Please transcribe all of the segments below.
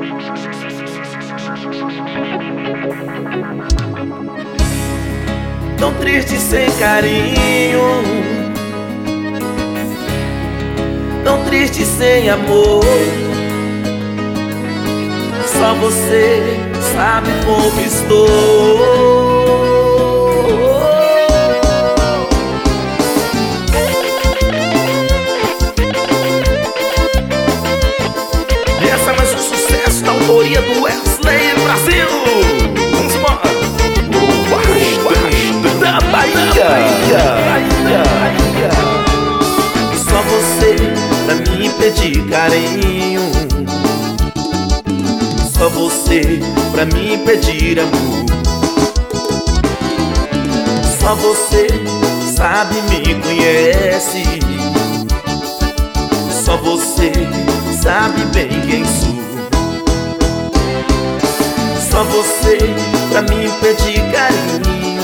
Tão triste sem carinho, tão triste sem amor. Só você sabe como estou. Essa é mais um sucesso da autoria do Wesley Brasil. Vamos embora. Da Bahia. Só você pra me pedir carinho, só você pra me pedir amor. Só você sabe, me conhece. Só você sabe bem quem sou. Só você pra me pedir carinho,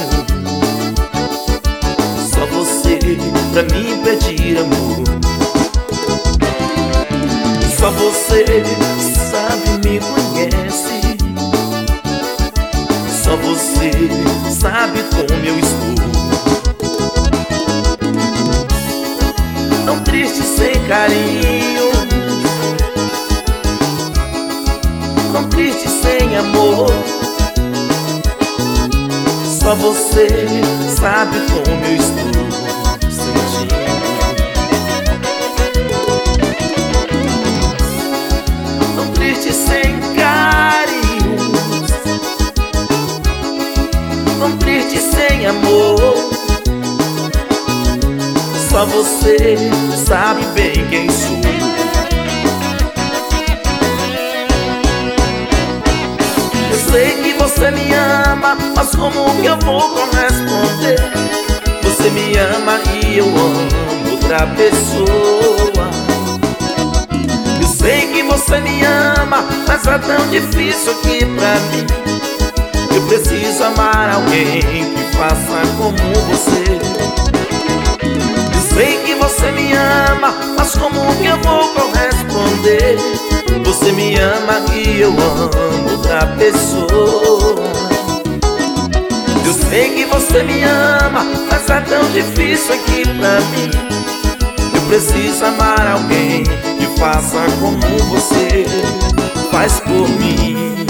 só você pra me pedir amor. Só você sabe, me conhece. Só você sabe como eu estou. Tão triste sem carinho, tão triste sem amor. Só você sabe como eu estou sentindo. Tão triste sem carinho, tão triste sem amor. Só você sabe bem quem sou. Eu sei que você me ama, mas como que eu vou corresponder? Você me ama e eu amo outra pessoa. Eu sei que você me ama, mas é tão difícil aqui pra mim. Eu preciso amar alguém que faça como você. Eu sei que você me ama, mas como que eu vou corresponder? Você me ama e eu amo outra pessoa. Eu sei que você me ama, mas é tão difícil aqui pra mim. Eu preciso amar alguém que faça como você faz por mim.